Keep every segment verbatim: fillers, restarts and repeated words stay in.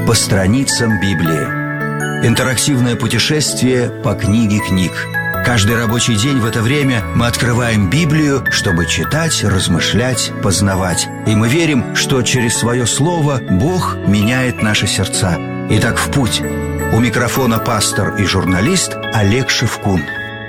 По страницам Библии. Интерактивное путешествие по книге книг. Каждый рабочий день в это время мы открываем Библию, чтобы читать, размышлять, познавать. И мы верим, что через свое слово Бог меняет наши сердца. Итак, в путь. У микрофона пастор и журналист Олег Шевкун.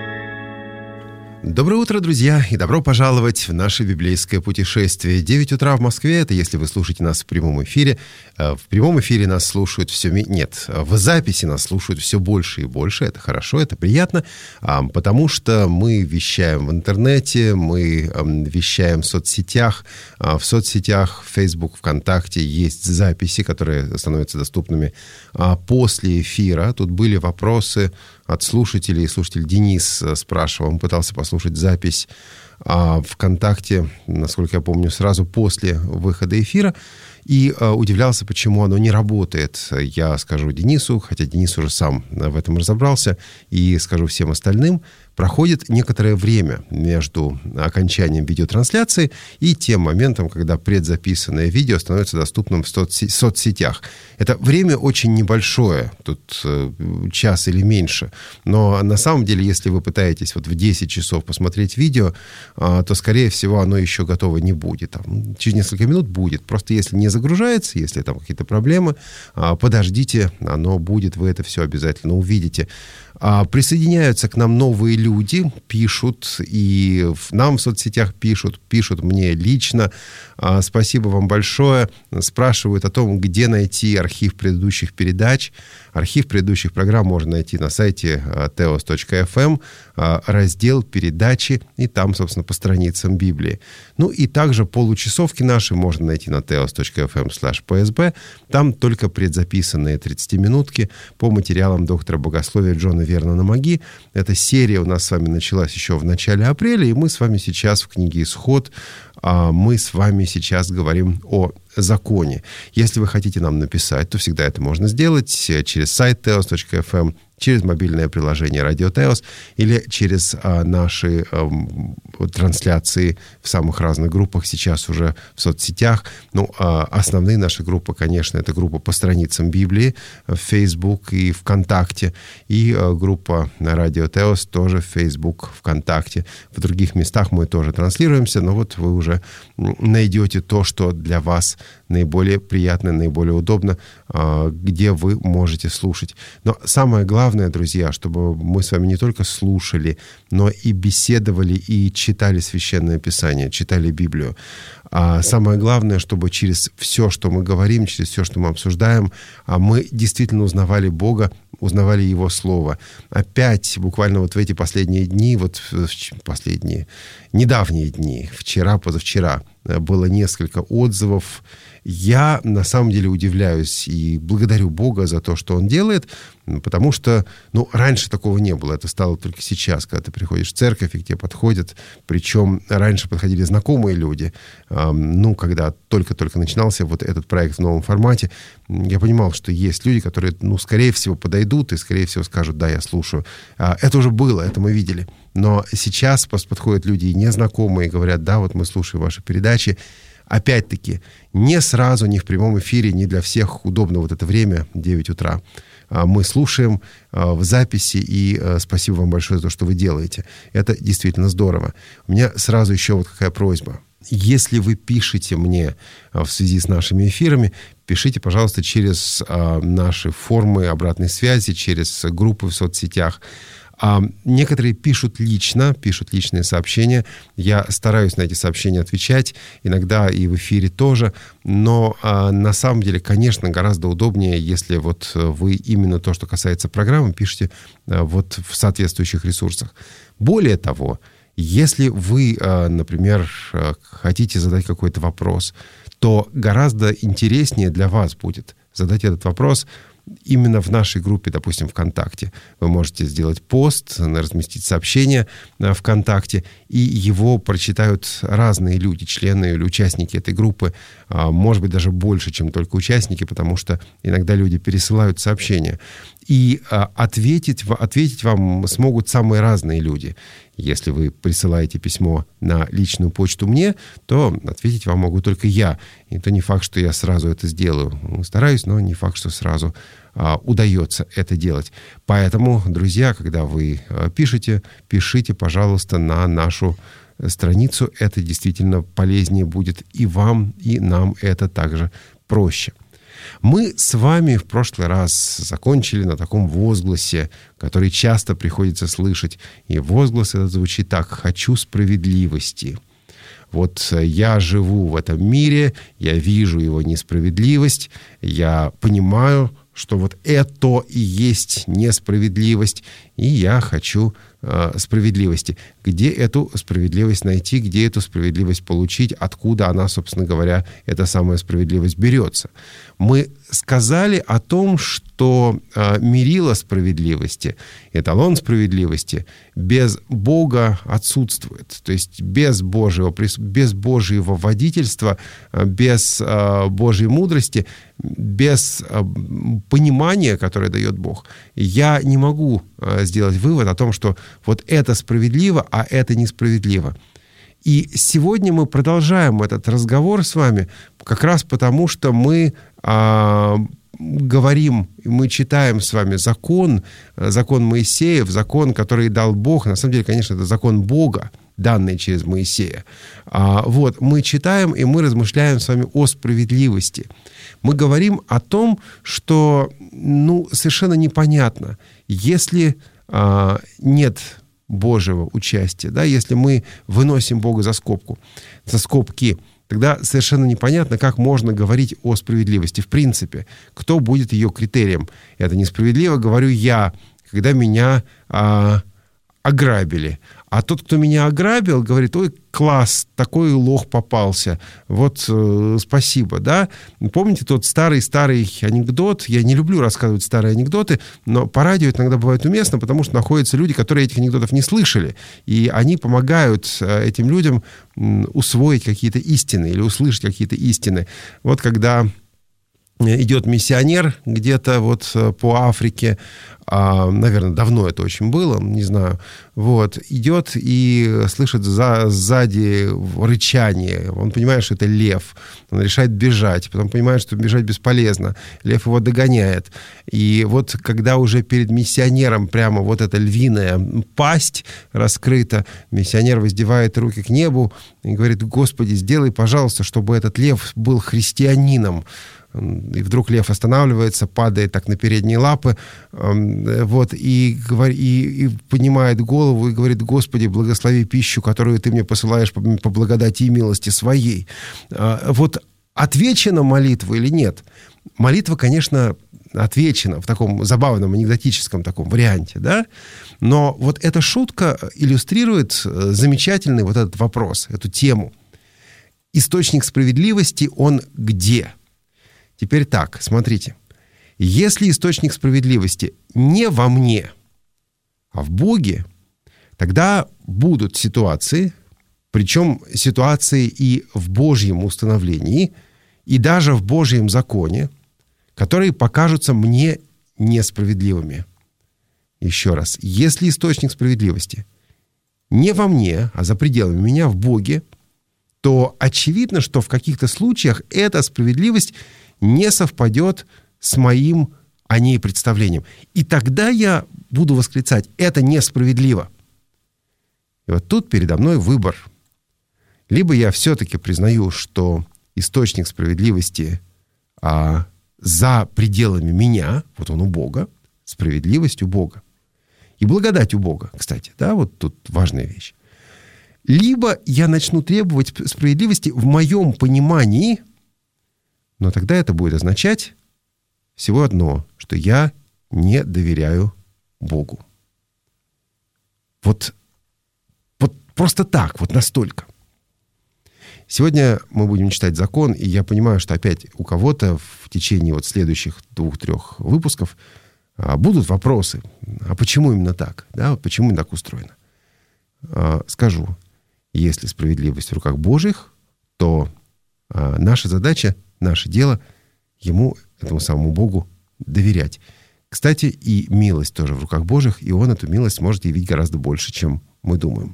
Доброе утро, друзья, и добро пожаловать в наше библейское путешествие. девять утра в Москве, это если вы слушаете нас в прямом эфире. В прямом эфире нас слушают все... Нет, в записи нас слушают все больше и больше. Это хорошо, это приятно, потому что мы вещаем в интернете, мы вещаем в соцсетях. В соцсетях Facebook, ВКонтакте есть записи, которые становятся доступными после эфира. Тут были вопросы от слушателей. Слушатель Денис спрашивал, он пытался послушать запись а, ВКонтакте, насколько я помню, сразу после выхода эфира, и а, удивлялся, почему оно не работает. Я скажу Денису, хотя Денис уже сам в этом разобрался, и скажу всем остальным, проходит некоторое время между окончанием видеотрансляции и тем моментом, когда предзаписанное видео становится доступным в соцсетях. соцсетях. Это время очень небольшое, тут э, час или меньше, но на самом деле, если вы пытаетесь вот в десять часов посмотреть видео, э, то, скорее всего, оно еще готово не будет. Там, через несколько минут будет. Просто если не загружается, если там какие-то проблемы, э, подождите, оно будет, вы это все обязательно увидите. А присоединяются к нам новые люди, пишут, и нам в соцсетях пишут, пишут мне лично. А, спасибо вам большое. Спрашивают о том, где найти архив предыдущих передач. Архив предыдущих программ можно найти на сайте теос точка эф эм, раздел «Передачи», и там, собственно, по страницам Библии. Ну и также получасовки наши можно найти на теос точка эф эм слэш пи эс би. Там только предзаписанные тридцатиминутки по материалам доктора богословия Джона Вернона Маги. Эта серия у нас с вами началась еще в начале апреля, и мы с вами сейчас в книге «Исход», мы с вами сейчас говорим о законе. Если вы хотите нам написать, то всегда это можно сделать через сайт теос точка эф эм, через мобильное приложение «Радио Теос» или через а, наши а, трансляции в самых разных группах, сейчас уже в соцсетях. Ну, а основные наши группы, конечно, это группа по страницам Библии в Facebook и ВКонтакте, и а, группа «Радио Теос» тоже в Facebook, ВКонтакте. В других местах мы тоже транслируемся, но вот вы уже найдете то, что для вас наиболее приятно, наиболее удобно, а, где вы можете слушать. Но самое главное, Главное, друзья, чтобы мы с вами не только слушали, но и беседовали, и читали Священное Писание, читали Библию. А самое главное, чтобы через все, что мы говорим, через все, что мы обсуждаем, мы действительно узнавали Бога, узнавали Его Слово. Опять, буквально вот в эти последние дни, вот последние, недавние дни, вчера, позавчера, было несколько отзывов. Я на самом деле удивляюсь и благодарю Бога за то, что Он делает, потому что, ну, раньше такого не было. Это стало только сейчас, когда ты приходишь в церковь, и к тебе подходят. Причем раньше подходили знакомые люди. Ну, когда только-только начинался вот этот проект в новом формате, я понимал, что есть люди, которые, ну, скорее всего, подойдут и, скорее всего, скажут: да, я слушаю. Это уже было, это мы видели. Но сейчас подходят люди незнакомые и говорят: да, вот мы слушаем ваши передачи. Опять-таки, не сразу, не в прямом эфире, не для всех удобно вот это время, девять утра. Мы слушаем в записи, и спасибо вам большое за то, что вы делаете. Это действительно здорово. У меня сразу еще вот какая просьба. Если вы пишете мне в связи с нашими эфирами, пишите, пожалуйста, через наши формы обратной связи, через группы в соцсетях. А некоторые пишут лично, пишут личные сообщения. Я стараюсь на эти сообщения отвечать, иногда и в эфире тоже. Но а, на самом деле, конечно, гораздо удобнее, если вот вы именно то, что касается программы, пишете а, вот в соответствующих ресурсах. Более того, если вы, а, например, хотите задать какой-то вопрос, то гораздо интереснее для вас будет задать этот вопрос именно в нашей группе, допустим, ВКонтакте. Вы можете сделать пост, разместить сообщение ВКонтакте, и его прочитают разные люди, члены или участники этой группы. Может быть, даже больше, чем только участники, потому что иногда люди пересылают сообщения. И ответить, ответить вам смогут самые разные люди. Если вы присылаете письмо на личную почту мне, то ответить вам могу только я. И это не факт, что я сразу это сделаю. Стараюсь, но не факт, что сразу а, удается это делать. Поэтому, друзья, когда вы а, пишете, пишите, пожалуйста, на нашу страницу. Это действительно полезнее будет и вам, и нам это также проще. Мы с вами в прошлый раз закончили на таком возгласе, который часто приходится слышать. И возглас этот звучит так: «Хочу справедливости». Вот я живу в этом мире, я вижу его несправедливость, я понимаю, что вот это и есть несправедливость, и я хочу э, справедливости. Где эту справедливость найти, где эту справедливость получить, откуда она, собственно говоря, эта самая справедливость берется? Мы сказали о том, что э, мерило справедливости, эталон справедливости без Бога отсутствует. То есть без Божьего, без Божьего водительства, без э, Божьей мудрости, без э, понимания, которое дает Бог, я не могу э, сделать вывод о том, что вот это справедливо, а это несправедливо. И сегодня мы продолжаем этот разговор с вами как раз потому, что мы а, говорим, мы читаем с вами закон, закон Моисеев, закон, который дал Бог. На самом деле, конечно, это закон Бога, данный через Моисея. А, вот, мы читаем и мы размышляем с вами о справедливости. Мы говорим о том, что ну, совершенно непонятно, если а, нет Божьего участия, да, если мы выносим Бога за скобку, за скобки, тогда совершенно непонятно, как можно говорить о справедливости. В принципе, кто будет ее критерием? Это несправедливо, говорю я, когда меня а, ограбили. А тот, кто меня ограбил, говорит: ой, класс, такой лох попался. Вот э, спасибо, да? Помните тот старый-старый анекдот? Я не люблю рассказывать старые анекдоты, но по радио это иногда бывает уместно, потому что находятся люди, которые этих анекдотов не слышали. И они помогают этим людям усвоить какие-то истины или услышать какие-то истины. Вот когда идет миссионер где-то вот по Африке, а, наверное, давно это очень было, не знаю, вот, идет и слышит за, сзади рычание, он понимает, что это лев, он решает бежать, потом понимает, что бежать бесполезно, лев его догоняет, и вот когда уже перед миссионером прямо вот эта львиная пасть раскрыта, миссионер воздевает руки к небу и говорит: Господи, сделай, пожалуйста, чтобы этот лев был христианином. И вдруг лев останавливается, падает так на передние лапы, вот, и, и, и поднимает голову и говорит: Господи, благослови пищу, которую Ты мне посылаешь по, по благодати и милости Своей. Вот отвечена молитва или нет? Молитва, конечно, отвечена в таком забавном, анекдотическом таком варианте, да? Но вот эта шутка иллюстрирует замечательный вот этот вопрос, эту тему. Источник справедливости, он где? Теперь так, смотрите. Если источник справедливости не во мне, а в Боге, тогда будут ситуации, причем ситуации и в Божьем установлении, и даже в Божьем законе, которые покажутся мне несправедливыми. Еще раз. Если источник справедливости не во мне, а за пределами меня, в Боге, то очевидно, что в каких-то случаях эта справедливость не совпадет с моим о ней представлением. И тогда я буду восклицать: это несправедливо. И вот тут передо мной выбор. Либо я все-таки признаю, что источник справедливости а, за пределами меня, вот он у Бога, справедливость у Бога. И благодать у Бога, кстати. Да, вот тут важная вещь. Либо я начну требовать справедливости в моем понимании, но тогда это будет означать всего одно, что я не доверяю Богу. Вот, вот просто так, вот настолько. Сегодня мы будем читать закон, и я понимаю, что опять у кого-то в течение вот следующих двух-трех выпусков будут вопросы. А почему именно так? Да, вот почему так устроено? Скажу, если справедливость в руках Божьих, то наша задача, наше дело ему, этому самому Богу, доверять. Кстати, и милость тоже в руках Божьих, и Он эту милость может явить гораздо больше, чем мы думаем.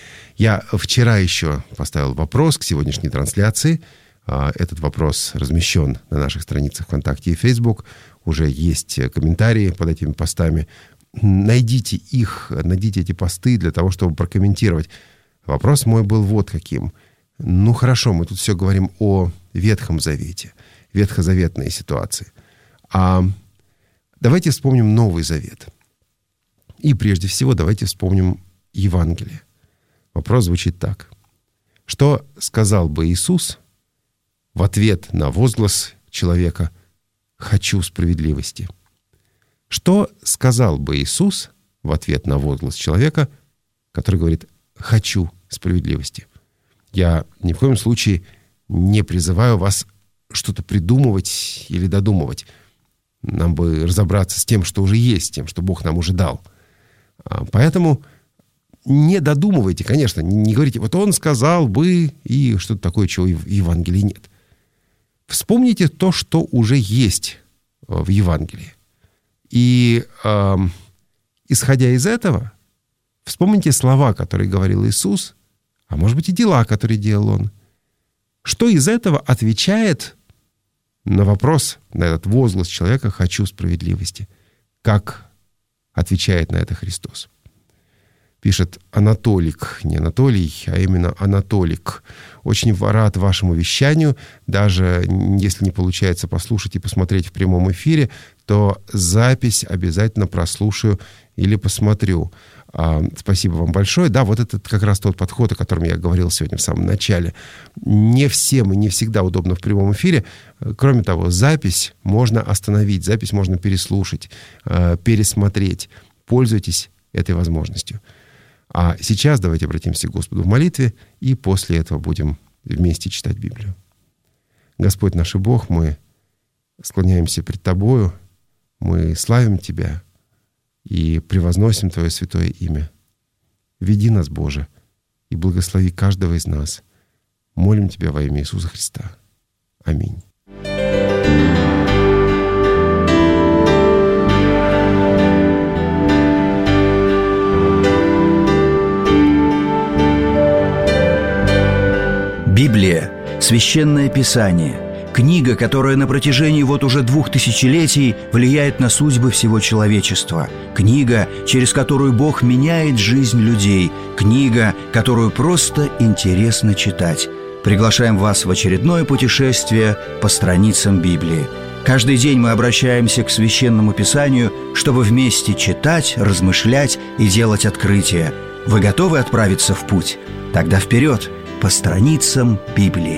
Я вчера еще поставил вопрос к сегодняшней трансляции. Этот вопрос размещен на наших страницах ВКонтакте и Фейсбук. Уже есть комментарии под этими постами. Найдите их, найдите эти посты для того, чтобы прокомментировать. Вопрос мой был вот каким. Ну хорошо, мы тут все говорим о Ветхом Завете, ветхозаветные ситуации. А давайте вспомним Новый Завет. И прежде всего давайте вспомним Евангелие. Вопрос звучит так. Что сказал бы Иисус в ответ на возглас человека «хочу справедливости»? Что сказал бы Иисус в ответ на возглас человека, который говорит «хочу справедливости»? Я ни в коем случае не призываю вас что-то придумывать или додумывать. Нам бы разобраться с тем, что уже есть, тем, что Бог нам уже дал. Поэтому не додумывайте, конечно, не говорите, вот он сказал бы, и что-то такое, чего в Евангелии нет. Вспомните то, что уже есть в Евангелии. И, э, исходя из этого, вспомните слова, которые говорил Иисус, а может быть и дела, которые делал Он. Что из этого отвечает на вопрос, на этот возглас человека «хочу справедливости»? Как отвечает на это Христос? Пишет Анатолик, не Анатолий, а именно Анатолик. Очень рад вашему вещанию. Даже если не получается послушать и посмотреть в прямом эфире, то запись обязательно прослушаю или посмотрю. А, спасибо вам большое. Да, вот это как раз тот подход, о котором я говорил сегодня в самом начале. Не всем и не всегда удобно в прямом эфире. Кроме того, запись можно остановить, запись можно переслушать, пересмотреть. Пользуйтесь этой возможностью. А сейчас давайте обратимся к Господу в молитве, и после этого будем вместе читать Библию. Господь наш и Бог, мы склоняемся пред Тобою, мы славим Тебя и превозносим Твое святое имя. Веди нас, Боже, и благослови каждого из нас. Молим Тебя во имя Иисуса Христа. Аминь. Библия – священное писание, книга, которая на протяжении вот уже двух тысячелетий влияет на судьбы всего человечества, книга, через которую Бог меняет жизнь людей, книга, которую просто интересно читать. Приглашаем вас в очередное путешествие по страницам Библии. Каждый день мы обращаемся к Священному Писанию, чтобы вместе читать, размышлять и делать открытия. Вы готовы отправиться в путь? Тогда вперед! По страницам Библии.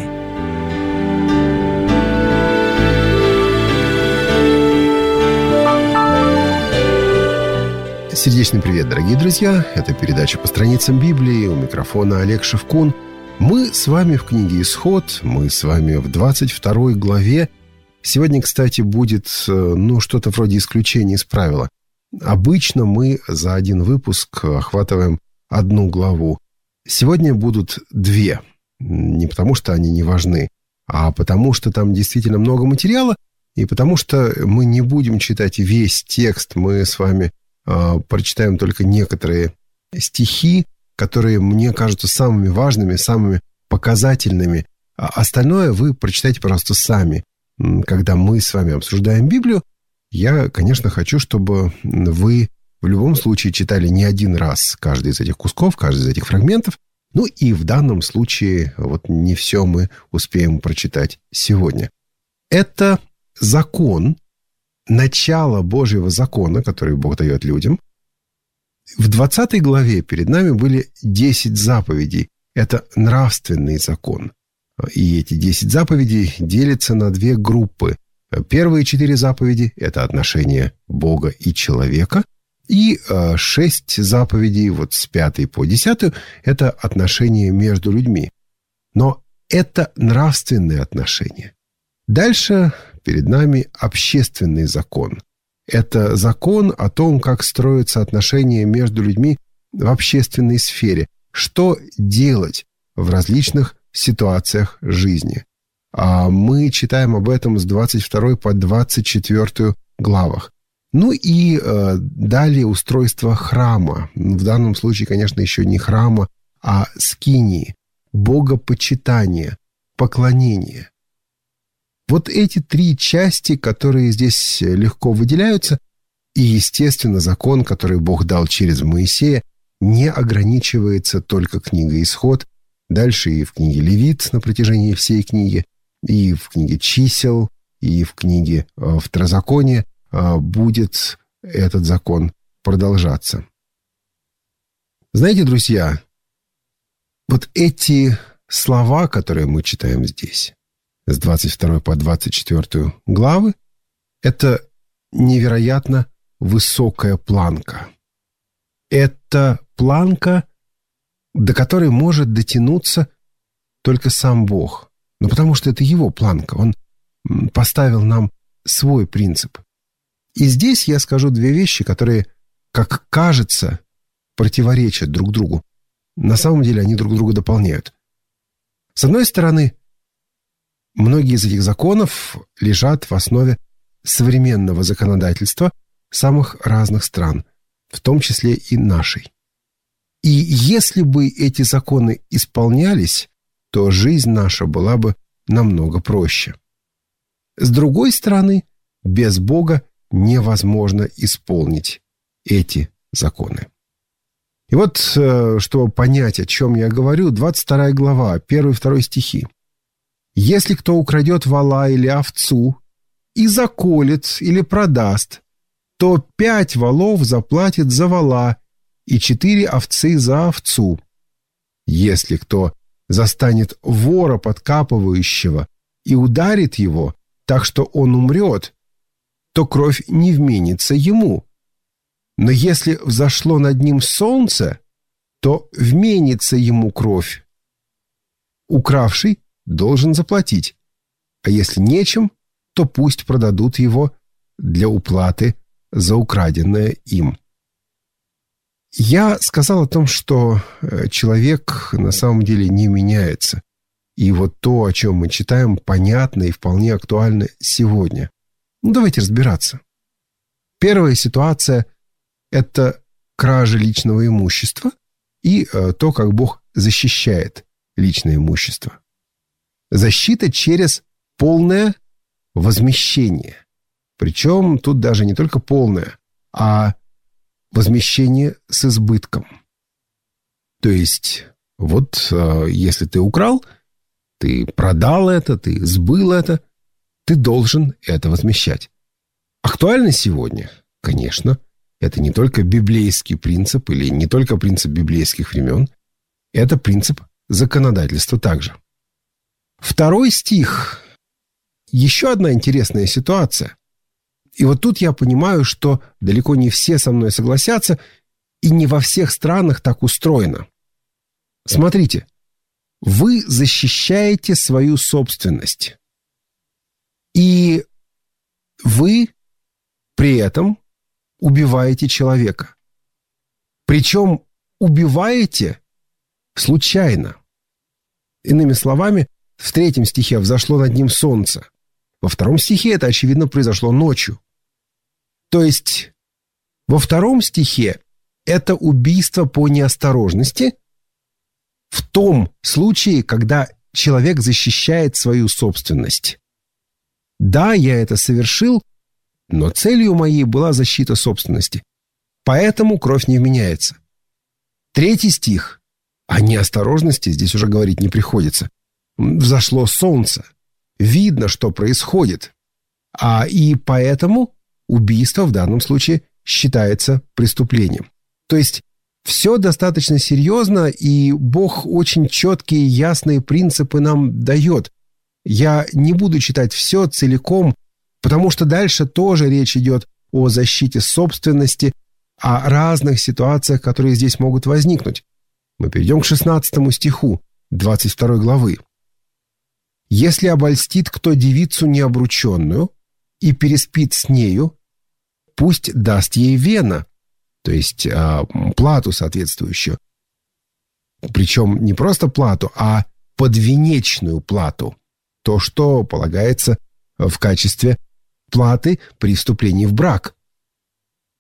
Сердечный привет, дорогие друзья! Это передача «По страницам Библии». У микрофона Олег Шевкун. Мы с вами в книге «Исход». Мы с вами в двадцать второй главе. Сегодня, кстати, будет, ну, что-то вроде исключения из правила. Обычно мы за один выпуск охватываем одну главу. Сегодня будут две. Не потому, что они не важны, а потому, что там действительно много материала, и потому, что мы не будем читать весь текст. Мы с вами э, прочитаем только некоторые стихи, которые мне кажутся самыми важными, самыми показательными. А остальное вы прочитайте, пожалуйста, сами. Когда мы с вами обсуждаем Библию, я, конечно, хочу, чтобы вы в любом случае читали не один раз каждый из этих кусков, каждый из этих фрагментов. Ну и в данном случае вот не все мы успеем прочитать сегодня. Это закон, начало Божьего закона, который Бог дает людям. В двадцатой главе перед нами были десять заповедей. Это нравственный закон. И эти десять заповедей делятся на две группы. Первые четыре заповеди – это отношения Бога и человека. И э, шесть заповедей, вот с пятой по десятую, это отношения между людьми. Но это нравственные отношения. Дальше перед нами общественный закон. Это закон о том, как строятся отношения между людьми в общественной сфере. Что делать в различных ситуациях жизни. А мы читаем об этом с двадцать второй по двадцать четвёртую главах. Ну и э, далее устройство храма. В данном случае, конечно, еще не храма, а скинии, богопочитание, поклонение. Вот эти три части, которые здесь легко выделяются, и, естественно, закон, который Бог дал через Моисея, не ограничивается только книгой «Исход». Дальше и в книге «Левит» на протяжении всей книги, и в книге «Чисел», и в книге «Второзаконие» будет этот закон продолжаться. Знаете, друзья, вот эти слова, которые мы читаем здесь, с двадцать второй по двадцать четвёртую главы, это невероятно высокая планка. Это планка, до которой может дотянуться только сам Бог. Ну, потому что это его планка. Он поставил нам свой принцип. И здесь я скажу две вещи, которые, как кажется, противоречат друг другу. На самом деле они друг друга дополняют. С одной стороны, многие из этих законов лежат в основе современного законодательства самых разных стран, в том числе и нашей. И если бы эти законы исполнялись, то жизнь наша была бы намного проще. С другой стороны, без Бога невозможно исполнить эти законы. И вот, чтобы понять, о чем я говорю, двадцать вторая глава, первый и второй стихи. «Если кто украдет вола или овцу и заколет или продаст, то пять волов заплатит за вола и четыре овцы за овцу. Если кто застанет вора подкапывающего и ударит его, так что он умрет, то кровь не вменится ему. Но если взошло над ним солнце, то вменится ему кровь. Укравший должен заплатить, а если нечем, то пусть продадут его для уплаты за украденное им». Я сказал о том, что человек на самом деле не меняется. И вот то, о чем мы читаем, понятно и вполне актуально сегодня. Ну, давайте разбираться. Первая ситуация – это кража личного имущества и то, как Бог защищает личное имущество. Защита через полное возмещение. Причем тут даже не только полное, а возмещение с избытком. То есть, вот если ты украл, ты продал это, ты сбыл это, ты должен это возмещать. Актуально сегодня? Конечно. Это не только библейский принцип или не только принцип библейских времен. Это принцип законодательства также. Второй стих. Еще одна интересная ситуация. И вот тут я понимаю, что далеко не все со мной согласятся, и не во всех странах так устроено. Смотрите, вы защищаете свою собственность. И вы при этом убиваете человека. Причем убиваете случайно. Иными словами, в третьем стихе «взошло над ним солнце». Во втором стихе это, очевидно, произошло ночью. То есть во втором стихе это убийство по неосторожности в том случае, когда человек защищает свою собственность. Да, я это совершил, но целью моей была защита собственности. Поэтому кровь не вменяется. Третий стих. О неосторожности здесь уже говорить не приходится. Взошло солнце. Видно, что происходит. А и поэтому убийство в данном случае считается преступлением. То есть все достаточно серьезно, и Бог очень четкие, ясные принципы нам дает. Я не буду читать все целиком, потому что дальше тоже речь идет о защите собственности, о разных ситуациях, которые здесь могут возникнуть. Мы перейдем к шестнадцатому стиху двадцать второй главы. «Если обольстит кто девицу необрученную и переспит с нею, пусть даст ей вена», то есть а, плату соответствующую. Причем не просто плату, а подвенечную плату. То, что полагается в качестве платы при вступлении в брак.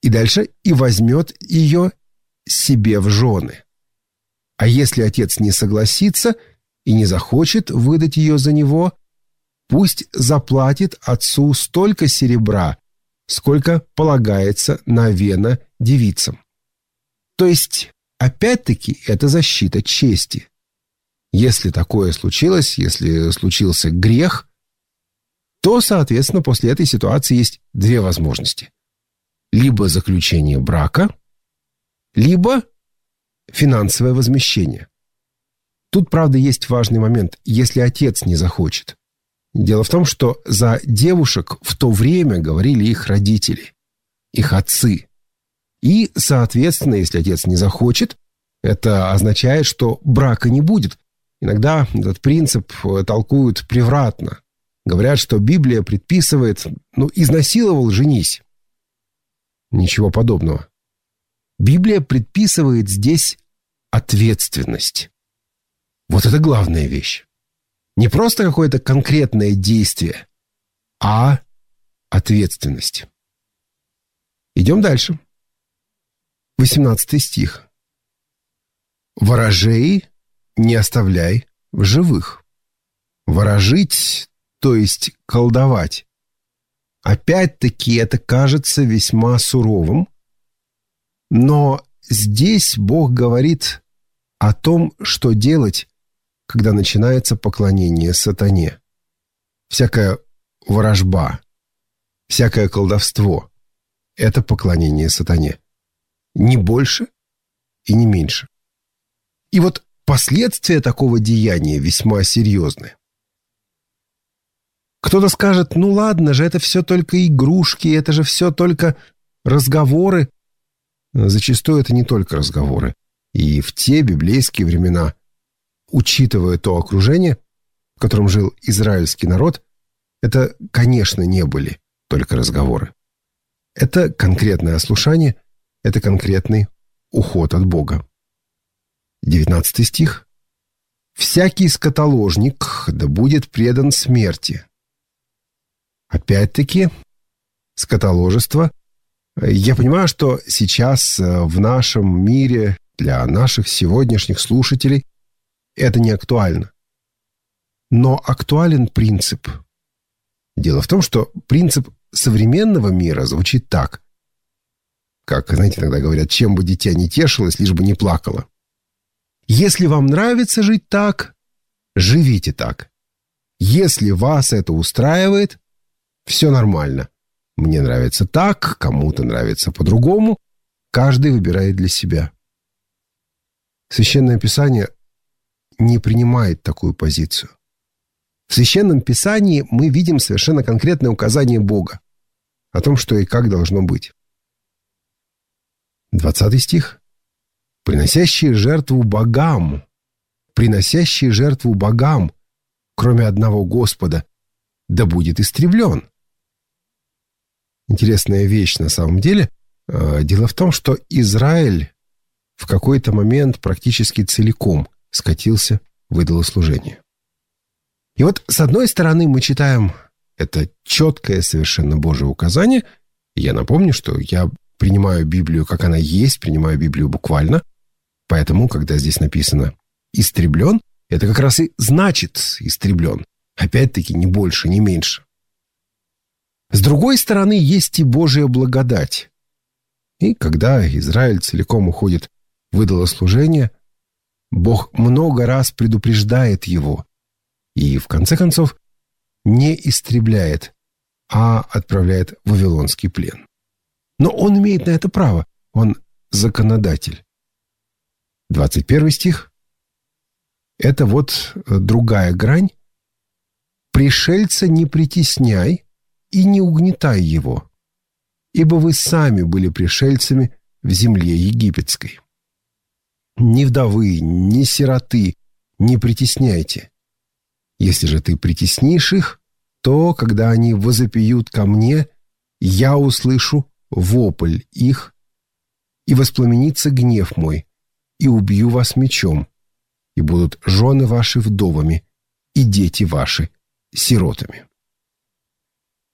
И дальше «и возьмет ее себе в жены». А если отец не согласится и не захочет выдать ее за него, пусть заплатит отцу столько серебра, сколько полагается на вено девицам. То есть, опять-таки, это защита чести. Если такое случилось, если случился грех, то, соответственно, после этой ситуации есть две возможности. Либо заключение брака, либо финансовое возмещение. Тут, правда, есть важный момент, если отец не захочет. Дело в том, что за девушек в то время говорили их родители, их отцы. И, соответственно, если отец не захочет, это означает, что брака не будет. Иногда этот принцип толкуют превратно. Говорят, что Библия предписывает, ну, изнасиловал — женись. Ничего подобного. Библия предписывает здесь ответственность. Вот это главная вещь. Не просто какое-то конкретное действие, а ответственность. Идем дальше. восемнадцатый стих. «Ворожей не оставляй в живых». Ворожить, то есть колдовать. Опять-таки это кажется весьма суровым, но здесь Бог говорит о том, что делать, когда начинается поклонение сатане. Всякая ворожба, всякое колдовство — это поклонение сатане. Не больше и не меньше. И вот последствия такого деяния весьма серьезны. Кто-то скажет: ну ладно же, это все только игрушки, это же все только разговоры. Зачастую это не только разговоры. И в те библейские времена, учитывая то окружение, в котором жил израильский народ, это, конечно, не были только разговоры. Это конкретное ослушание, это конкретный уход от Бога. девятнадцатый стих. «Всякий скотоложник да будет предан смерти». Опять-таки, скотоложество. Я понимаю, что сейчас в нашем мире для наших сегодняшних слушателей это не актуально. Но актуален принцип. Дело в том, что принцип современного мира звучит так. Как, знаете, иногда говорят: чем бы дитя не тешилось, лишь бы не плакало. Если вам нравится жить так, живите так. Если вас это устраивает, все нормально. Мне нравится так, кому-то нравится по-другому. Каждый выбирает для себя. Священное Писание не принимает такую позицию. В Священном Писании мы видим совершенно конкретное указание Бога о том, что и как должно быть. двадцатый стих. «Приносящие жертву богам, приносящие жертву богам, кроме одного Господа, да будет истреблен». Интересная вещь на самом деле. Дело в том, что Израиль в какой-то момент практически целиком скатился в идолослужение. И вот с одной стороны мы читаем это четкое совершенно Божие указание. Я напомню, что я принимаю Библию, как она есть, принимаю Библию буквально. Поэтому, когда здесь написано «истреблен», это как раз и значит «истреблен». Опять-таки, ни больше, ни меньше. С другой стороны, есть и Божья благодать. И когда Израиль целиком уходит в идолослужение, Бог много раз предупреждает его и, в конце концов, не истребляет, а отправляет в вавилонский плен. Но он имеет на это право, он законодатель. двадцать первый стих. Это вот другая грань. «Пришельца не притесняй и не угнетай его, ибо вы сами были пришельцами в земле египетской. Ни вдовы, ни сироты не притесняйте. Если же ты притеснишь их, то, когда они возопьют ко мне, я услышу вопль их, и воспламенится гнев мой, и убью вас мечом, и будут жены ваши вдовами, и дети ваши сиротами».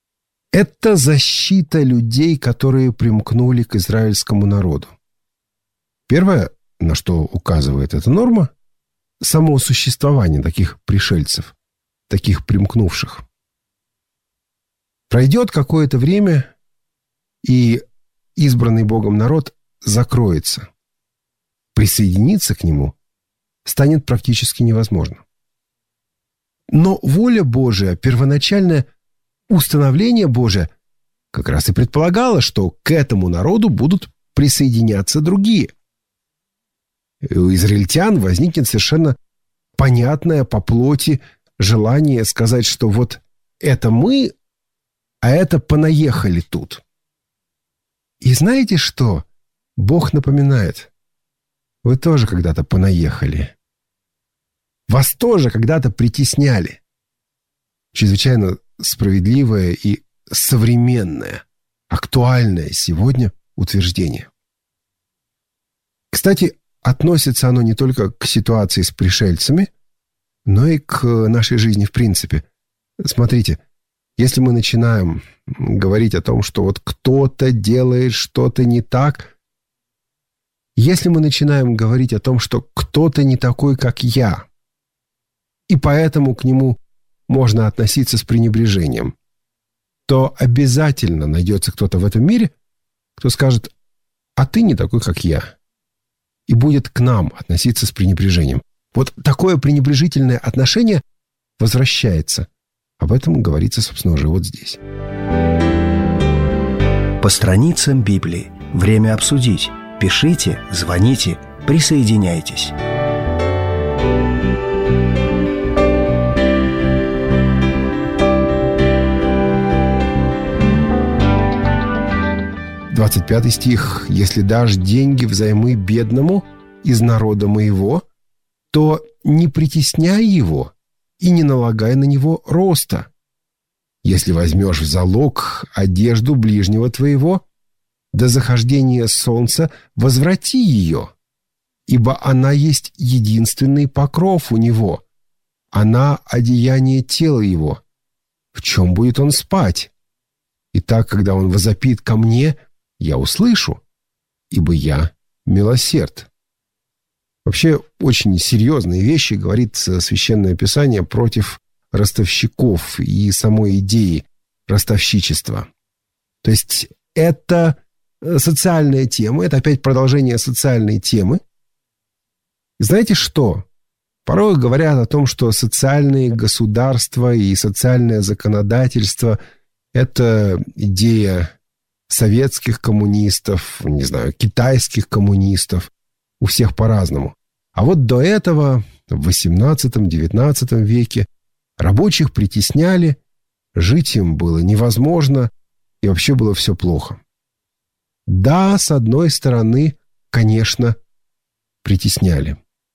Это защита людей, которые примкнули к израильскому народу. Первое, на что указывает эта норма, само существование таких пришельцев, таких примкнувших. Пройдет какое-то время, и избранный Богом народ закроется. Присоединиться к нему станет практически невозможно. Но воля Божия, первоначальное установление Божие как раз и предполагало, что к этому народу будут присоединяться другие. И у израильтян возникнет совершенно понятное по плоти желание сказать, что вот это мы, а это понаехали тут. И знаете что? Бог напоминает. Вы тоже когда-то понаехали. Вас тоже когда-то притесняли. Чрезвычайно справедливое и современное, актуальное сегодня утверждение. Кстати, относится оно не только к ситуации с пришельцами, но и к нашей жизни в принципе. Смотрите, если мы начинаем говорить о том, что вот кто-то делает что-то не так, если мы начинаем говорить о том, что кто-то не такой, как я, и поэтому к нему можно относиться с пренебрежением, то обязательно найдется кто-то в этом мире, кто скажет: а ты не такой, как я, и будет к нам относиться с пренебрежением. Вот такое пренебрежительное отношение возвращается. Об этом говорится, собственно, уже вот здесь. По страницам Библии. Время обсудить. Пишите, звоните, присоединяйтесь. двадцать пятый стих. «Если дашь деньги взаймы бедному из народа моего, то не притесняй его и не налагай на него роста. Если возьмешь в залог одежду ближнего твоего, до захождения солнца возврати ее, ибо она есть единственный покров у него, она одеяние тела его. В чем будет он спать? И так, когда он возопит ко мне, я услышу, ибо я милосерд». Вообще, очень серьезные вещи говорит Священное Писание против ростовщиков и самой идеи ростовщичества. То есть это социальная тема, это опять продолжение социальной темы. И знаете что? Порой говорят о том, что социальные государства и социальное законодательство – это идея советских коммунистов, не знаю, китайских коммунистов. У всех по-разному. А вот до этого, в восемнадцатом-девятнадцатом веке, рабочих притесняли, жить им было невозможно, и вообще было все плохо. Да, с одной стороны, конечно, притесняли.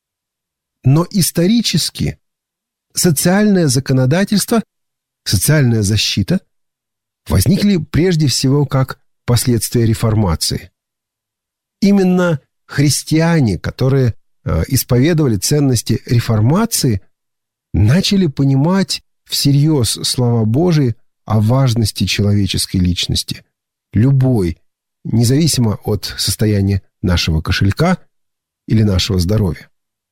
Но исторически социальное законодательство, социальная защита возникли прежде всего как последствия реформации. Именно христиане, которые э, исповедовали ценности реформации, начали понимать всерьез слова Божии о важности человеческой личности. Любой, независимо от состояния нашего кошелька или нашего здоровья.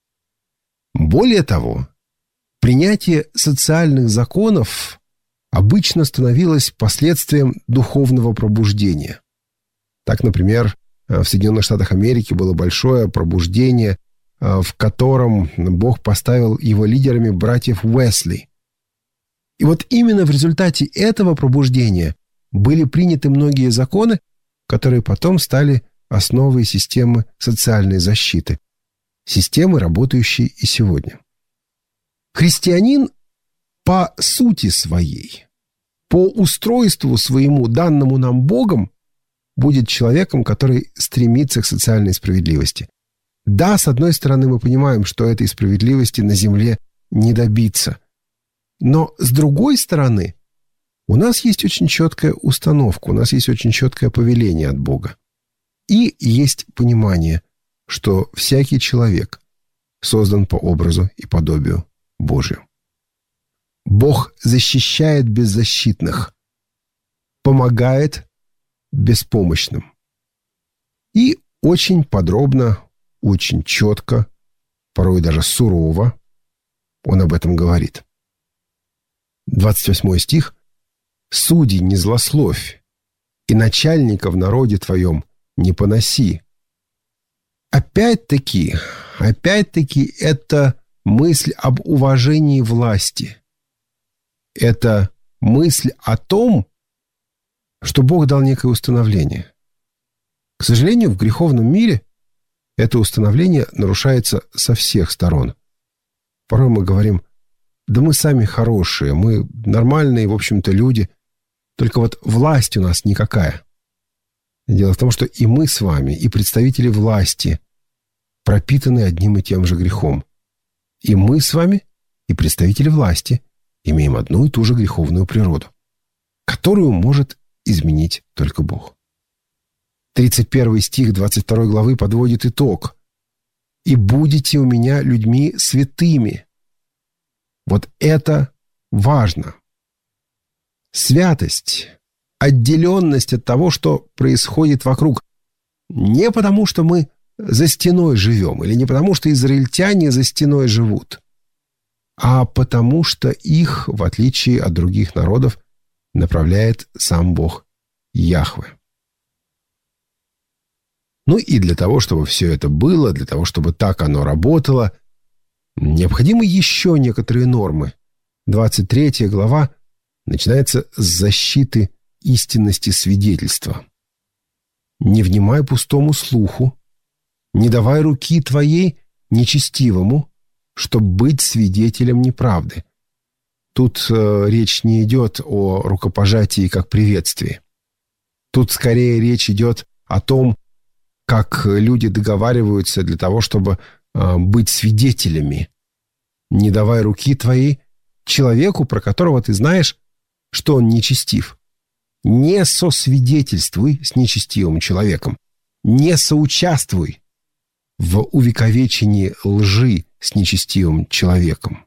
Более того, принятие социальных законов обычно становилось последствием духовного пробуждения. Так, например, в Соединенных Штатах Америки было большое пробуждение, в котором Бог поставил его лидерами братьев Уэсли. И вот именно в результате этого пробуждения были приняты многие законы, которые потом стали основой системы социальной защиты, системы, работающей и сегодня. Христианин по сути своей, по устройству своему, данному нам Богом, будет человеком, который стремится к социальной справедливости. Да, с одной стороны, мы понимаем, что этой справедливости на земле не добиться. Но с другой стороны, у нас есть очень четкая установка, у нас есть очень четкое повеление от Бога. И есть понимание, что всякий человек создан по образу и подобию Божию. Бог защищает беззащитных. помогает беспомощным. И очень подробно, очень четко, порой даже сурово он об этом говорит. двадцать восьмой стих. «Судей не злословь, и начальника в народе твоем не поноси». Опять-таки, опять-таки это мысль об уважении власти. Это мысль о том, что Бог дал некое установление. К сожалению, в греховном мире это установление нарушается со всех сторон. Порой мы говорим: да мы сами хорошие, мы нормальные, в общем-то, люди, только вот власть у нас никакая. Дело в том, что и мы с вами, и представители власти пропитаны одним и тем же грехом. И мы с вами, и представители власти имеем одну и ту же греховную природу, которую может изменить только Бог. тридцать первый стих двадцать второй главы подводит итог. «И будете у меня людьми святыми». Вот это важно. Святость, отделенность от того, что происходит вокруг. Не потому, что мы за стеной живем, или не потому, что израильтяне за стеной живут, а потому, что их, в отличие от других народов, направляет сам Бог Яхве. Ну и для того, чтобы все это было, для того, чтобы так оно работало, необходимы еще некоторые нормы. двадцать третья глава начинается с защиты истинности свидетельства. «Не внимай пустому слуху, не давай руки твоей нечестивому, чтобы быть свидетелем неправды». Тут э, речь не идет о рукопожатии как приветствии. Тут скорее речь идет о том, как люди договариваются для того, чтобы э, быть свидетелями. «Не давай руки твоей человеку, про которого ты знаешь, что он нечестив. Не сосвидетельствуй с нечестивым человеком. Не соучаствуй в увековечении лжи с нечестивым человеком».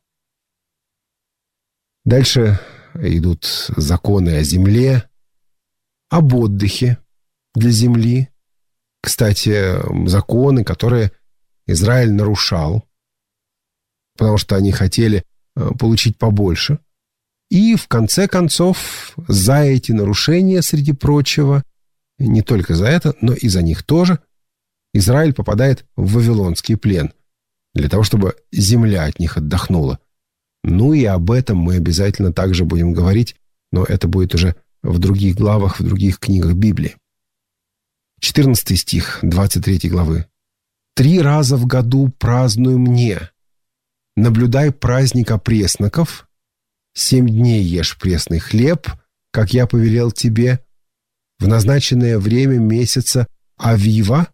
Дальше идут законы о земле, об отдыхе для земли. Кстати, законы, которые Израиль нарушал, потому что они хотели получить побольше. И в конце концов, за эти нарушения, среди прочего, не только за это, но и за них тоже, Израиль попадает в вавилонский плен, для того, чтобы земля от них отдохнула. Ну и об этом мы обязательно также будем говорить, но это будет уже в других главах, в других книгах Библии. четырнадцатый стих двадцать третьей главы. «Три раза в году празднуй мне. Наблюдай праздник опресноков. Семь дней ешь пресный хлеб, как я повелел тебе, в назначенное время месяца Авива,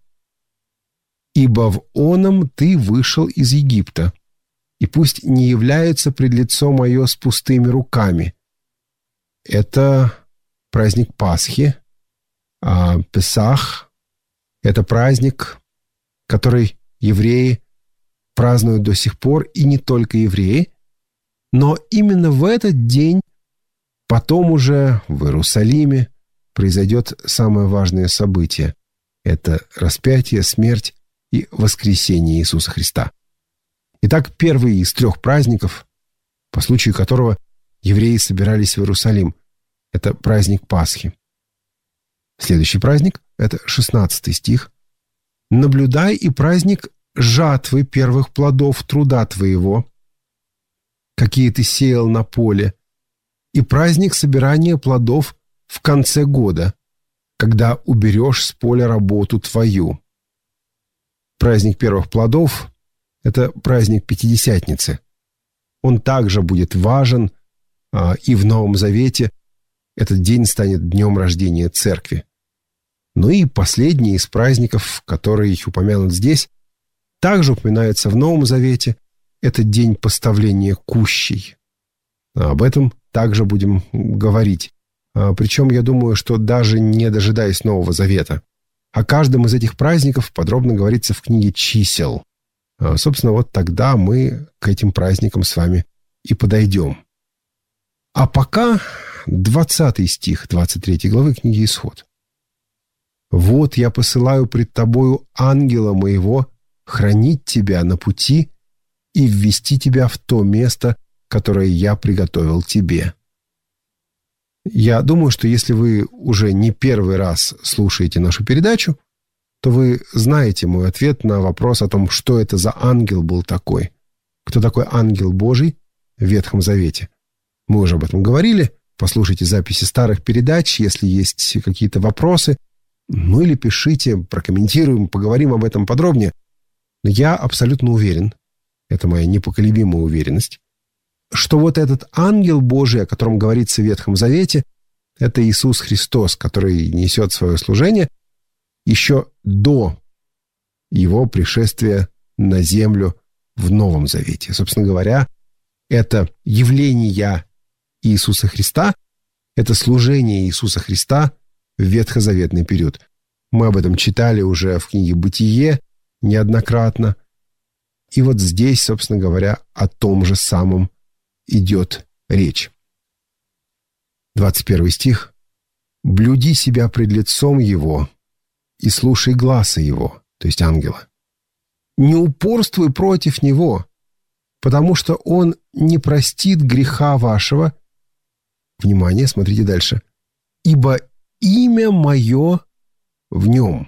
ибо в оном ты вышел из Египта. И пусть не является пред лицо мое с пустыми руками». Это праздник Пасхи, а Песах – это праздник, который евреи празднуют до сих пор, и не только евреи, но именно в этот день, потом уже в Иерусалиме, произойдет самое важное событие – это распятие, смерть и воскресение Иисуса Христа. Итак, первый из трех праздников, по случаю которого евреи собирались в Иерусалим, это праздник Пасхи. Следующий праздник – это шестнадцатый стих. «Наблюдай и праздник жатвы первых плодов труда твоего, какие ты сеял на поле, и праздник собирания плодов в конце года, когда уберешь с поля работу твою». Праздник первых плодов – это праздник Пятидесятницы. Он также будет важен, и в Новом Завете этот день станет днем рождения Церкви. Ну и последний из праздников, который упомянут здесь, также упоминается в Новом Завете, это день поставления кущей. Об этом также будем говорить. Причем, я думаю, что даже не дожидаясь Нового Завета. О каждом из этих праздников подробно говорится в книге «Чисел». Собственно, вот тогда мы к этим праздникам с вами и подойдем. А пока двадцатый стих двадцать третьей главы книги «Исход». «Вот я посылаю пред тобою ангела моего хранить тебя на пути и ввести тебя в то место, которое я приготовил тебе». Я думаю, что если вы уже не первый раз слушаете нашу передачу, то вы знаете мой ответ на вопрос о том, что это за ангел был такой. Кто такой ангел Божий в Ветхом Завете? Мы уже об этом говорили. Послушайте записи старых передач, если есть какие-то вопросы. Ну или пишите, прокомментируем, поговорим об этом подробнее. Но я абсолютно уверен, это моя непоколебимая уверенность, что вот этот ангел Божий, о котором говорится в Ветхом Завете, это Иисус Христос, который несет свое служение еще до его пришествия на землю в Новом Завете. Собственно говоря, это явление Иисуса Христа, это служение Иисуса Христа в ветхозаветный период. Мы об этом читали уже в книге «Бытие» неоднократно. И вот здесь, собственно говоря, о том же самом идет речь. двадцать первый стих. «Блюди себя пред лицом его и слушай гласа его», то есть ангела. «Не упорствуй против него, потому что он не простит греха вашего». Внимание, смотрите дальше. «Ибо имя мое в нем».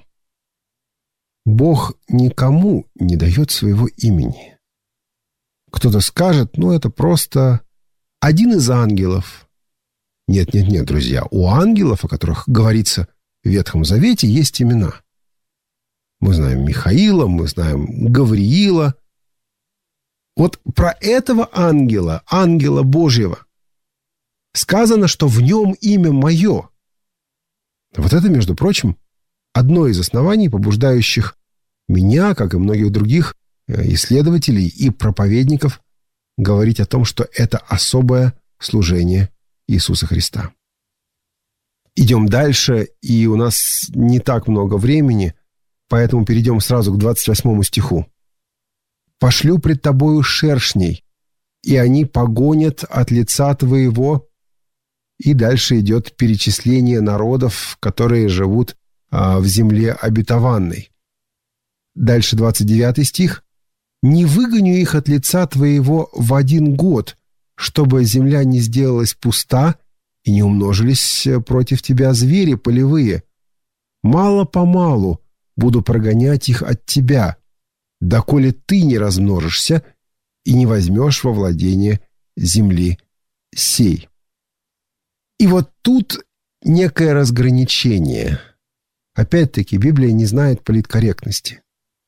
Бог никому не дает своего имени. Кто-то скажет, ну, это просто один из ангелов. Нет, нет, нет, друзья. У ангелов, о которых говорится в Ветхом Завете, есть имена. Мы знаем Михаила, мы знаем Гавриила. Вот про этого ангела, ангела Божьего, сказано, что в нем имя мое. Вот это, между прочим, одно из оснований, побуждающих меня, как и многих других исследователей и проповедников, говорить о том, что это особое служение Иисуса Христа. Идем дальше, и у нас не так много времени, поэтому перейдем сразу к двадцать восьмому стиху. «Пошлю пред тобою шершней, и они погонят от лица твоего». И дальше идет перечисление народов, которые живут а, в земле обетованной. Дальше двадцать девятый стих. «Не выгоню их от лица твоего в один год, чтобы земля не сделалась пуста и не умножились против тебя звери полевые. Мало-помалу буду прогонять их от тебя, доколе ты не размножишься и не возьмешь во владение земли сей». И вот тут некое разграничение. Опять-таки, Библия не знает политкорректности.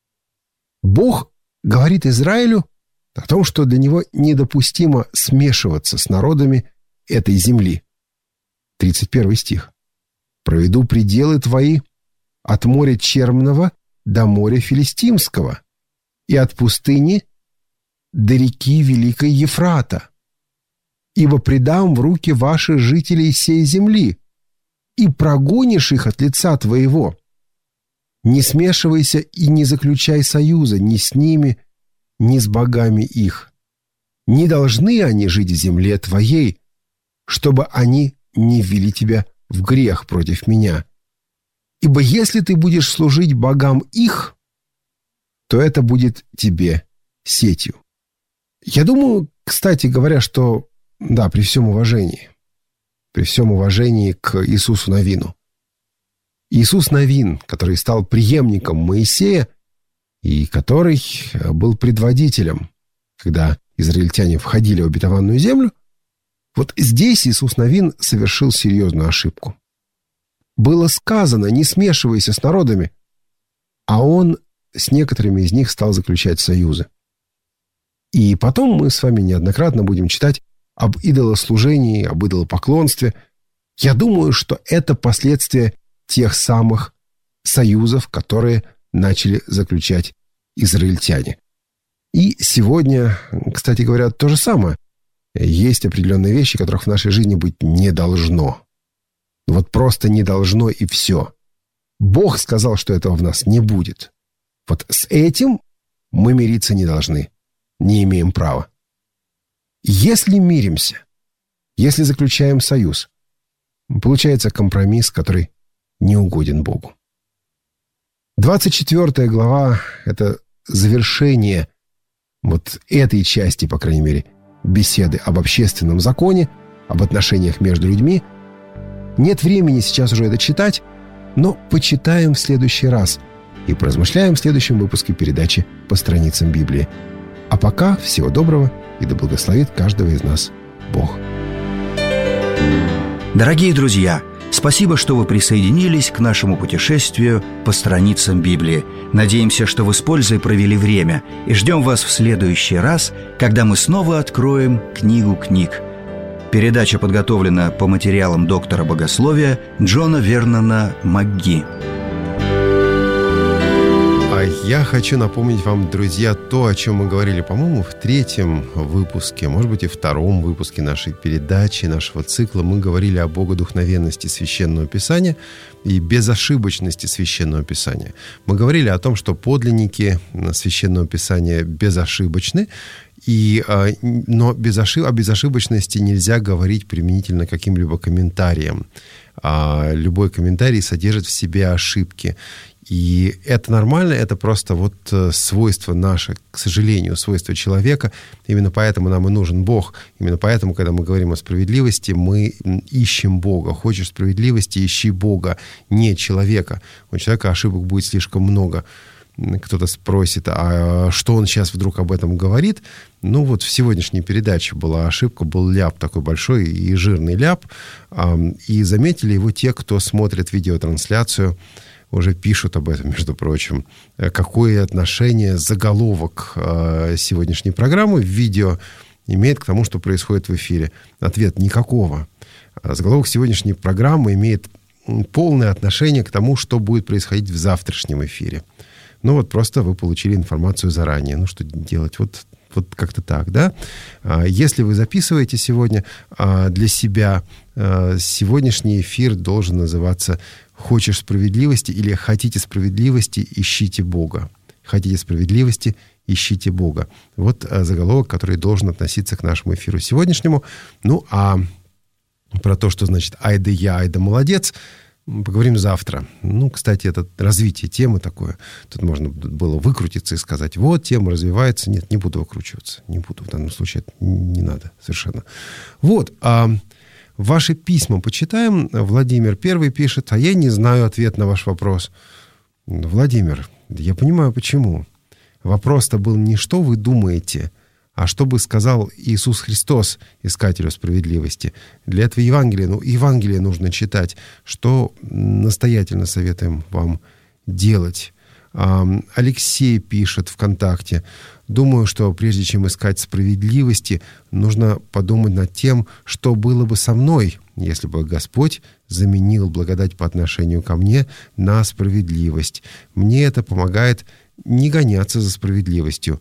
Бог говорит Израилю о том, что для него недопустимо смешиваться с народами этой земли. тридцать первый стих. «Проведу пределы твои от моря Чермного до моря Филистимского и от пустыни до реки Великой Ефрата. Ибо предам в руки ваши жителей сей земли, и прогонишь их от лица твоего. Не смешивайся и не заключай союза ни с ними, ни с богами их. Не должны они жить в земле твоей, чтобы они не ввели тебя в грех против меня. Ибо если ты будешь служить богам их, то это будет тебе сетью». Я думаю, кстати говоря, что да, при всем уважении, при всем уважении к Иисусу Навину. Иисус Навин, который стал преемником Моисея и который был предводителем, когда израильтяне входили в обетованную землю, вот здесь Иисус Навин совершил серьезную ошибку. Было сказано, не смешивайся с народами, а он с некоторыми из них стал заключать союзы. И потом мы с вами неоднократно будем читать об идолослужении, об идолопоклонстве. Я думаю, что это последствия тех самых союзов, которые начали заключать израильтяне. И сегодня, кстати говоря, то же самое. Есть определенные вещи, которых в нашей жизни быть не должно. Вот просто не должно, и все. Бог сказал, что этого в нас не будет. Вот с этим мы мириться не должны, не имеем права. Если миримся, Если заключаем союз, получается компромисс, который не угоден Богу. двадцать четвёртая глава – это завершение вот этой части, по крайней мере, беседы об общественном законе, об отношениях между людьми. Нет времени сейчас уже это читать, но почитаем в следующий раз и поразмышляем в следующем выпуске передачи «По страницам Библии». А пока всего доброго, и да благословит каждого из нас Бог. Дорогие друзья, спасибо, что вы присоединились к нашему путешествию по страницам Библии. Надеемся, что вы с пользой провели время, и ждем вас в следующий раз, когда мы снова откроем книгу книг. Передача подготовлена по материалам доктора богословия Джона Вернона МакГи. А я хочу напомнить вам, друзья, то, о чем мы говорили, по-моему, в третьем выпуске, может быть, и втором выпуске нашей передачи, нашего цикла. Мы говорили о богодухновенности Священного Писания и безошибочности Священного Писания. Мы говорили о том, что подлинники Священного Писания безошибочны, и, но без ошиб... о безошибочности нельзя говорить применительно к каким-либо комментариям. Любой комментарий содержит в себе ошибки. И это нормально, это просто вот свойство наше, к сожалению, свойство человека. Именно поэтому нам и нужен Бог. Именно поэтому, когда мы говорим о справедливости, мы ищем Бога. Хочешь справедливости, ищи Бога, не человека. У человека ошибок будет слишком много. Кто-то спросит, а что он сейчас вдруг об этом говорит? Ну вот в сегодняшней передаче была ошибка, был ляп такой большой и жирный ляп. И заметили его те, кто смотрит видеотрансляцию, уже пишут об этом, между прочим. Какое отношение заголовок сегодняшней программы в видео имеет к тому, что происходит в эфире? Ответ – никакого. Заголовок сегодняшней программы имеет полное отношение к тому, что будет происходить в завтрашнем эфире. Ну вот просто вы получили информацию заранее. Ну что делать? Вот, вот как-то так, да? Если вы записываете сегодня для себя, сегодняшний эфир должен называться «Хочешь справедливости» или «Хотите справедливости, ищите Бога». «Хотите справедливости, ищите Бога». Вот заголовок, который должен относиться к нашему эфиру сегодняшнему. Ну, а про то, что значит «Ай да я, ай да молодец», поговорим завтра. Ну, кстати, это развитие темы такое. Тут можно было выкрутиться и сказать, вот, тема развивается. Нет, не буду выкручиваться. Не буду. В данном случае это не надо совершенно. Вот. А ваши письма почитаем. Владимир первый пишет, а я не знаю ответ на ваш вопрос. Владимир, я понимаю, почему. Вопрос-то был не что вы думаете, а что бы сказал Иисус Христос, искателю справедливости. Для этого Евангелие, ну, Евангелие нужно читать, что настоятельно советуем вам делать. Алексей пишет ВКонтакте, думаю, что прежде чем искать справедливости, нужно подумать над тем, что было бы со мной, если бы Господь заменил благодать по отношению ко мне на справедливость. Мне это помогает не гоняться за справедливостью,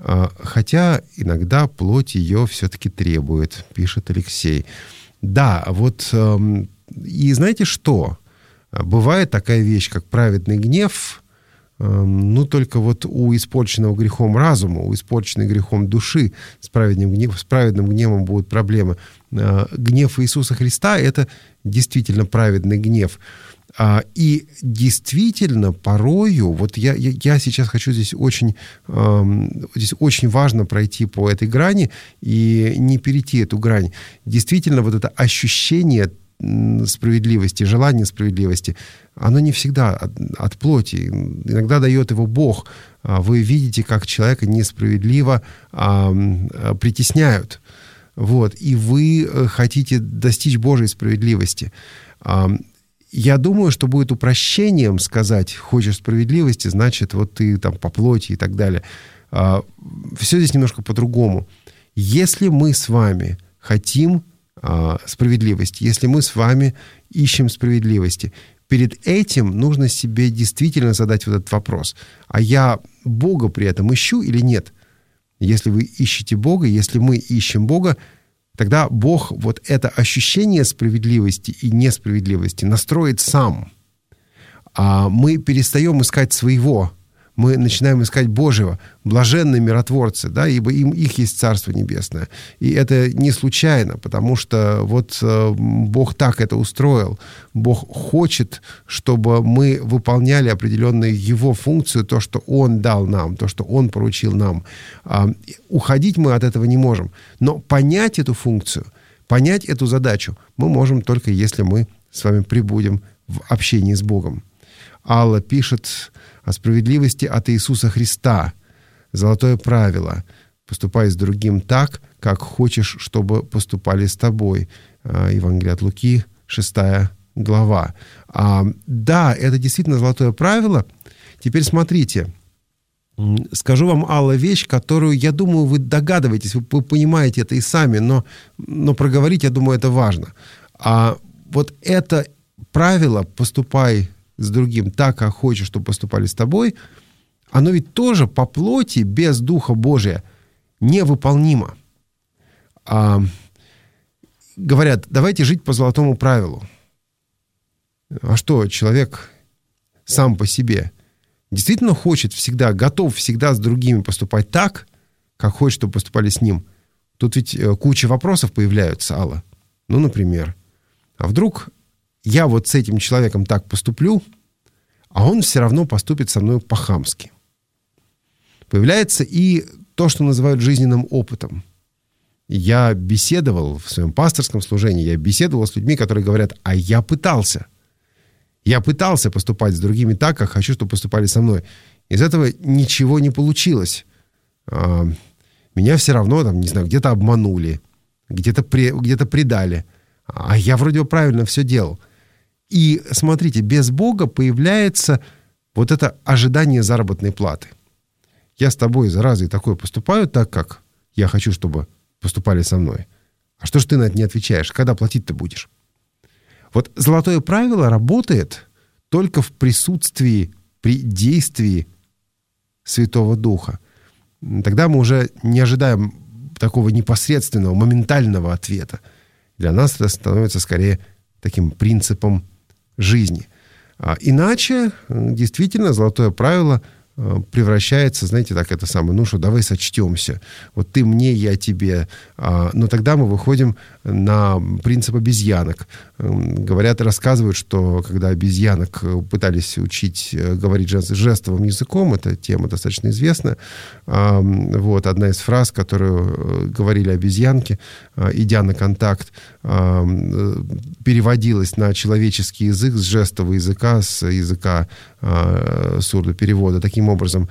хотя иногда плоть ее все-таки требует, пишет Алексей. Да, вот и знаете что? Бывает такая вещь, как праведный гнев, ну, только вот у испорченного грехом разума, у испорченной грехом души с праведным гневом, с праведным гневом будут проблемы. Гнев Иисуса Христа – это действительно праведный гнев. И действительно, порою, вот я, я, я сейчас хочу здесь очень, здесь очень важно пройти по этой грани и не перейти эту грань. Действительно, вот это ощущение справедливости, желание справедливости, оно не всегда от, от плоти. Иногда дает его Бог. Вы видите, как человека несправедливо а, притесняют. Вот, и вы хотите достичь Божьей справедливости. Я думаю, что будет упрощением сказать, хочешь справедливости, значит, вот ты там по плоти и так далее. Все здесь немножко по-другому. Если мы с вами хотим справедливости, если мы с вами ищем справедливости, перед этим нужно себе действительно задать вот этот вопрос. А я Бога при этом ищу или нет? Если вы ищете Бога, если мы ищем Бога, тогда Бог вот это ощущение справедливости и несправедливости настроит сам. А мы перестаем искать своего. мы начинаем искать Божьего, блаженные миротворцы, да, ибо им, их есть Царство Небесное. И это не случайно, потому что вот э, Бог так это устроил. Бог хочет, чтобы мы выполняли определенную Его функцию, то, что Он дал нам, то, что Он поручил нам. Э, уходить мы от этого не можем. Но понять эту функцию, понять эту задачу мы можем только если мы с вами пребудем в общении с Богом. Алла пишет о справедливости от Иисуса Христа. Золотое правило. Поступай с другим так, как хочешь, чтобы поступали с тобой. Евангелие от Луки, шестая глава. А, да, это действительно золотое правило. Теперь смотрите. Скажу вам, Алла, вещь, которую, я думаю, вы догадываетесь, вы, вы понимаете это и сами, но, но проговорить, я думаю, это важно. А вот это правило «поступай с другим так, как хочешь, чтобы поступали с тобой», оно ведь тоже по плоти, без Духа Божия, невыполнимо. А, говорят, давайте жить по золотому правилу. А что, человек сам по себе действительно хочет всегда, готов всегда с другими поступать так, как хочет, чтобы поступали с ним? Тут ведь куча вопросов появляются, Алла. Ну, например, а вдруг я вот с этим человеком так поступлю, а он все равно поступит со мной по-хамски. Появляется и то, что называют жизненным опытом. Я беседовал в своем пасторском служении, я беседовал с людьми, которые говорят, а я пытался. Я пытался поступать с другими так, как хочу, чтобы поступали со мной. Из этого ничего не получилось. Меня все равно, там, не знаю, где-то обманули, где-то, при, где-то предали. А я вроде бы правильно все делал. И смотрите, без Бога появляется вот это ожидание заработной платы. Я с тобой, зараза, и такое поступаю так, как я хочу, чтобы поступали со мной. А что ж ты на это не отвечаешь? Когда платить-то будешь? Вот золотое правило работает только в присутствии, при действии Святого Духа. Тогда мы уже не ожидаем такого непосредственного, моментального ответа. Для нас это становится скорее таким принципом жизни. А иначе, действительно, золотое правило превращается, знаете, так это самое, ну что, давай сочтемся. Вот ты мне, я тебе. Но тогда мы выходим на принцип обезьянок. Говорят и рассказывают, что когда обезьянок пытались учить говорить жестовым языком, эта тема достаточно известная, вот одна из фраз, которую говорили обезьянки, идя на контакт, переводилась на человеческий язык с жестового языка, с языка сурдоперевода. Таким образом,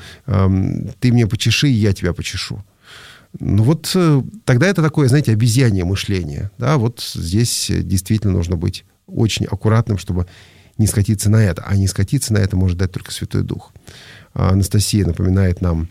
ты мне почеши, и я тебя почешу. Ну вот тогда это такое, знаете, обезьянье мышление. Да, вот здесь действительно нужно быть очень аккуратным, чтобы не скатиться на это. А не скатиться на это может дать только Святой Дух. Анастасия напоминает нам.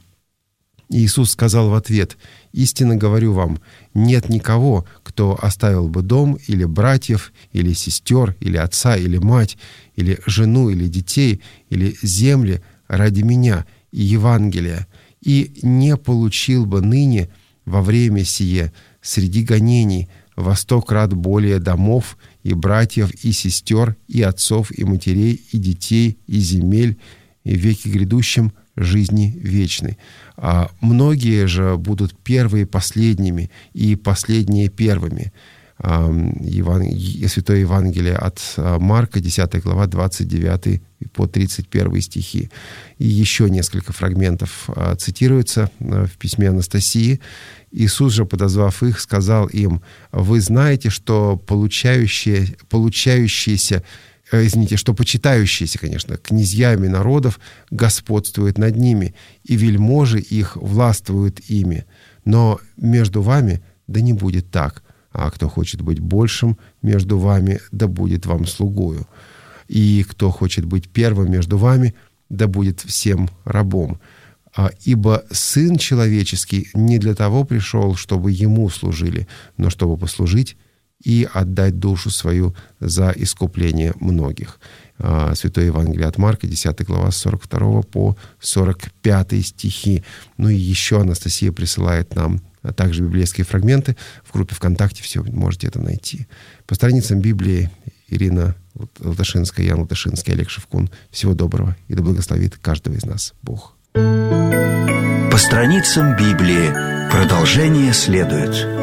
Иисус сказал в ответ: «Истинно говорю вам, нет никого, кто оставил бы дом, или братьев, или сестер, или отца, или мать, или жену, или детей, или земли ради меня и Евангелия, и не получил бы ныне во время сие среди гонений во сто крат более домов, и братьев, и сестер, и отцов, и матерей, и детей, и земель, и в веке грядущем жизни вечной. А многие же будут первые последними, и последние первыми». Еван... Святое Евангелие от Марка, десятая глава, двадцать девятый по тридцать первый стихи. И еще несколько фрагментов цитируются в письме Анастасии. «Иисус же, подозвав их, сказал им: вы знаете, что получающие, получающиеся, э, извините, что почитающиеся, конечно, князьями народов господствуют над ними, и вельможи их властвуют ими. Но между вами да не будет так. А кто хочет быть большим между вами, да будет вам слугою. И кто хочет быть первым между вами, да будет всем рабом. Ибо Сын Человеческий не для того пришел, чтобы Ему служили, но чтобы послужить и отдать душу свою за искупление многих». Святое Евангелие от Марка, десятая глава, с сорок второго по сорок пятый стихи. Ну и еще Анастасия присылает нам а также библейские фрагменты. В группе ВКонтакте все можете это найти. По страницам Библии Ирина Латышинская, Ян Латышинский, Олег Шевкун. Всего доброго, и да благословит каждого из нас Бог. По страницам Библии продолжение следует.